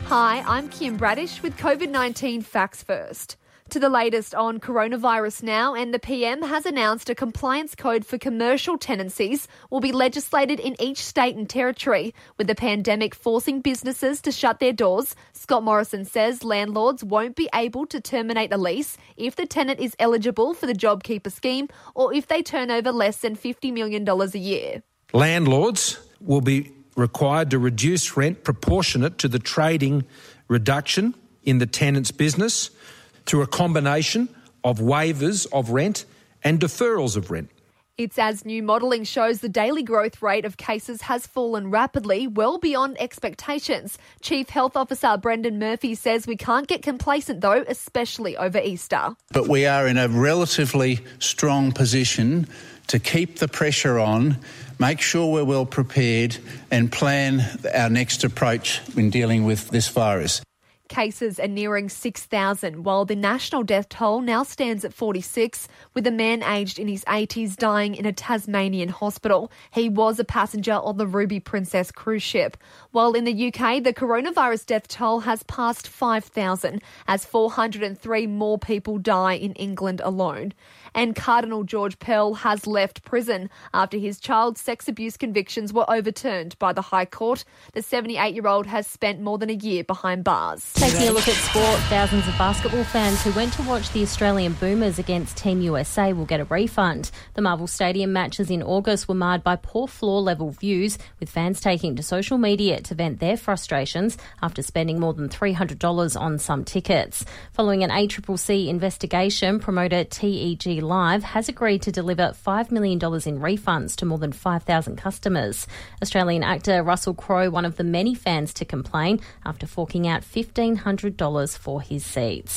Hi, I'm Kim Bradish with COVID-19 Facts First. To the latest on coronavirus now, and the PM has announced a compliance code for commercial tenancies will be legislated in each state and territory. With the pandemic forcing businesses to shut their doors, Scott Morrison says landlords won't be able to terminate a lease if the tenant is eligible for the JobKeeper scheme or if they turn over less than $50 million a year. Landlords will be required to reduce rent proportionate to the trading reduction in the tenant's business through a combination of waivers of rent and deferrals of rent. It's as new modelling shows the daily growth rate of cases has fallen rapidly, well beyond expectations. Chief Health Officer Brendan Murphy says we can't get complacent though, especially over Easter. But we are in a relatively strong position to keep the pressure on, make sure we're well prepared and plan our next approach in dealing with this virus. Cases are nearing 6,000, while the national death toll now stands at 46, with a man aged in his 80s dying in a Tasmanian hospital. He was a passenger on the Ruby Princess cruise ship. While in the UK, the coronavirus death toll has passed 5,000, as 403 more people die in England alone. And Cardinal George Pell has left prison after his child sex abuse convictions were overturned by the High Court. The 78-year-old has spent more than a year behind bars. Taking a look at sport, thousands of basketball fans who went to watch the Australian Boomers against Team USA will get a refund. The Marvel Stadium matches in August were marred by poor floor-level views, with fans taking to social media to vent their frustrations after spending more than $300 on some tickets. Following an ACCC investigation, promoter TEG Live has agreed to deliver $5 million in refunds to more than 5,000 customers. Australian actor Russell Crowe, one of the many fans to complain after forking out $1,500 for his seats.